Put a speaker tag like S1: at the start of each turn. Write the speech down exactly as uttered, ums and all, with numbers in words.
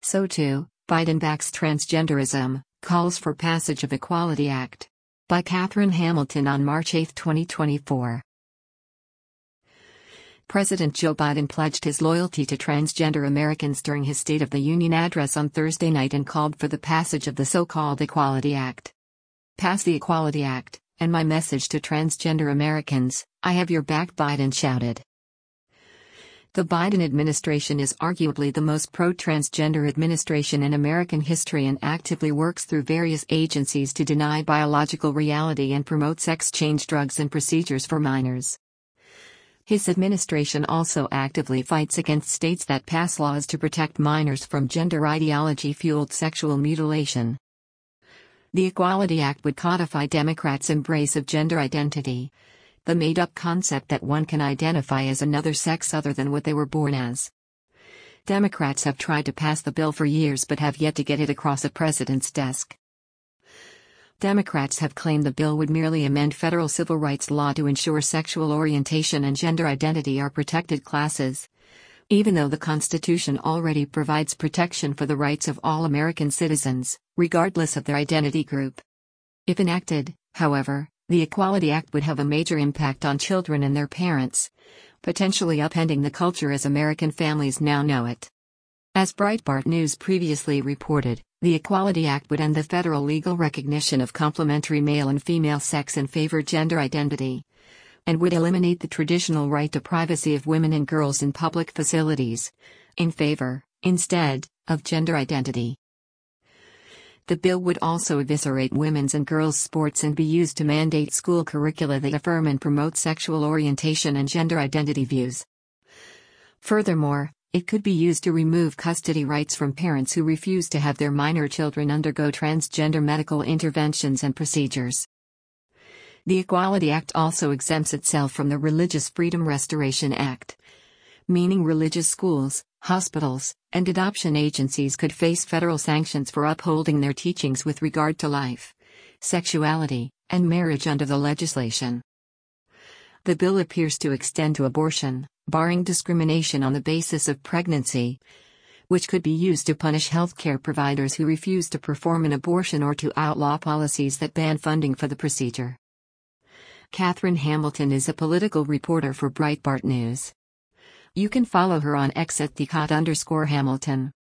S1: So too, Biden backs transgenderism, calls for passage of Equality Act. By Catherine Hamilton on March eighth, twenty twenty-four. President Joe Biden pledged his loyalty to transgender Americans during his State of the Union address on Thursday night and called for the passage of the so-called Equality Act. Pass the Equality Act, and my message to transgender Americans, I have your back, Biden shouted. The Biden administration is arguably the most pro-transgender administration in American history and actively works through various agencies to deny biological reality and promote sex-change drugs and procedures for minors. His administration also actively fights against states that pass laws to protect minors from gender ideology-fueled sexual mutilation. The Equality Act would codify Democrats' embrace of gender identity, the made-up concept that one can identify as another sex other than what they were born as. Democrats have tried to pass the bill for years but have yet to get it across a president's desk. Democrats have claimed the bill would merely amend federal civil rights law to ensure sexual orientation and gender identity are protected classes, even though the Constitution already provides protection for the rights of all American citizens, regardless of their identity group. If enacted, however, the Equality Act would have a major impact on children and their parents, potentially upending the culture as American families now know it. As Breitbart News previously reported, the Equality Act would end the federal legal recognition of complementary male and female sex and favor gender identity, and would eliminate the traditional right to privacy of women and girls in public facilities, in favor, instead, of gender identity. The bill would also eviscerate women's and girls' sports and be used to mandate school curricula that affirm and promote sexual orientation and gender identity views. Furthermore, it could be used to remove custody rights from parents who refuse to have their minor children undergo transgender medical interventions and procedures. The Equality Act also exempts itself from the Religious Freedom Restoration Act, meaning religious schools, hospitals, and adoption agencies could face federal sanctions for upholding their teachings with regard to life, sexuality, and marriage under the legislation. The bill appears to extend to abortion, barring discrimination on the basis of pregnancy, which could be used to punish healthcare providers who refuse to perform an abortion or to outlaw policies that ban funding for the procedure. Catherine Hamilton is a political reporter for Breitbart News. You can follow her on X at the Cot underscore Hamilton.